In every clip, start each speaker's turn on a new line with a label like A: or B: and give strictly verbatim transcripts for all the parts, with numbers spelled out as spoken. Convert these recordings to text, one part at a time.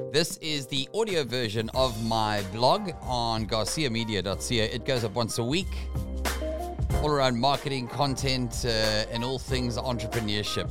A: This is the audio version of my blog on garcia media dot c a. It goes up once a week, all around marketing, content, uh, and all things entrepreneurship.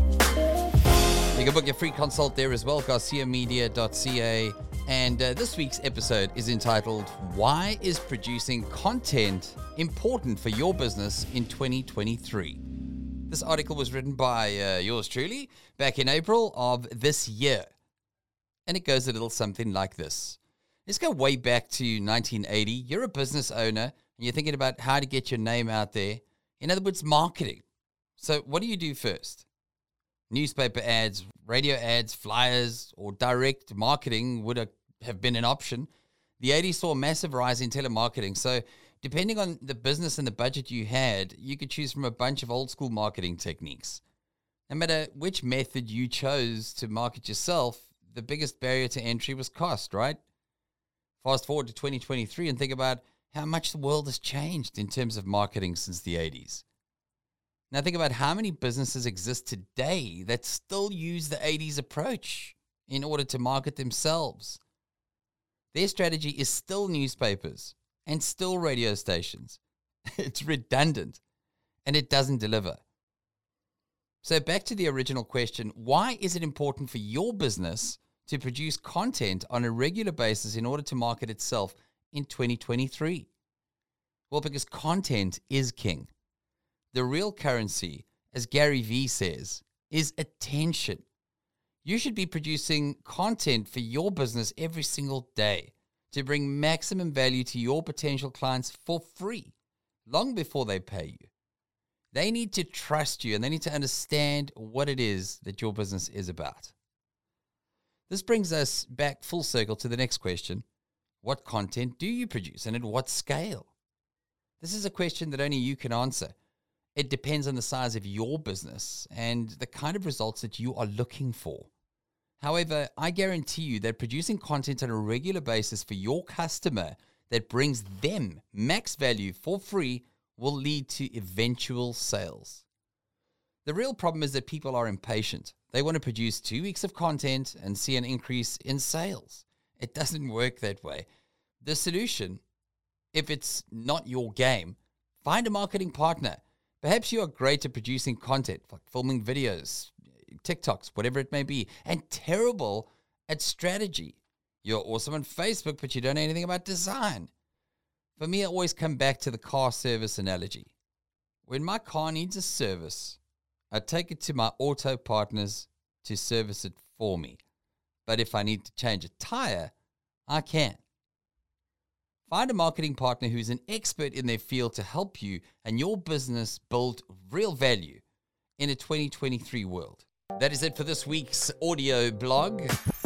A: You can book your free consult there as well, garcia media dot c a. And uh, this week's episode is entitled, Why is Producing Content Important for Your Business in twenty twenty-three? This article was written by uh, yours truly back in April of this year. And it goes a little something like this. Let's go way back to nineteen eighty. You're a business owner and you're thinking about how to get your name out there. In other words, marketing. So what do you do first? Newspaper ads, radio ads, flyers, or direct marketing would have been an option. The eighties saw a massive rise in telemarketing. So depending on the business and the budget you had, you could choose from a bunch of old school marketing techniques. No matter which method you chose to market yourself, the biggest barrier to entry was cost, right? Fast forward to twenty twenty-three and think about how much the world has changed in terms of marketing since the eighties. Now think about how many businesses exist today that still use the eighties approach in order to market themselves. Their strategy is still newspapers and still radio stations. It's redundant and it doesn't deliver. So back to the original question, why is it important for your business to produce content on a regular basis in order to market itself in twenty twenty-three? Well, because content is king. The real currency, as Gary Vee says, is attention. You should be producing content for your business every single day to bring maximum value to your potential clients for free, long before they pay you. They need to trust you and they need to understand what it is that your business is about. This brings us back full circle to the next question. What content do you produce and at what scale? This is a question that only you can answer. It depends on the size of your business and the kind of results that you are looking for. However, I guarantee you that producing content on a regular basis for your customer that brings them max value for free will lead to eventual sales. The real problem is that people are impatient. They want to produce two weeks of content and see an increase in sales. It doesn't work that way. The solution, if it's not your game, find a marketing partner. Perhaps you are great at producing content, like filming videos, TikToks, whatever it may be, and terrible at strategy. You're awesome on Facebook, but you don't know anything about design. For me, I always come back to the car service analogy. When my car needs a service, I take it to my auto partners to service it for me. But if I need to change a tire, I can. Find a marketing partner who's an expert in their field to help you and your business build real value in a twenty twenty-three world. That is it for this week's audio blog.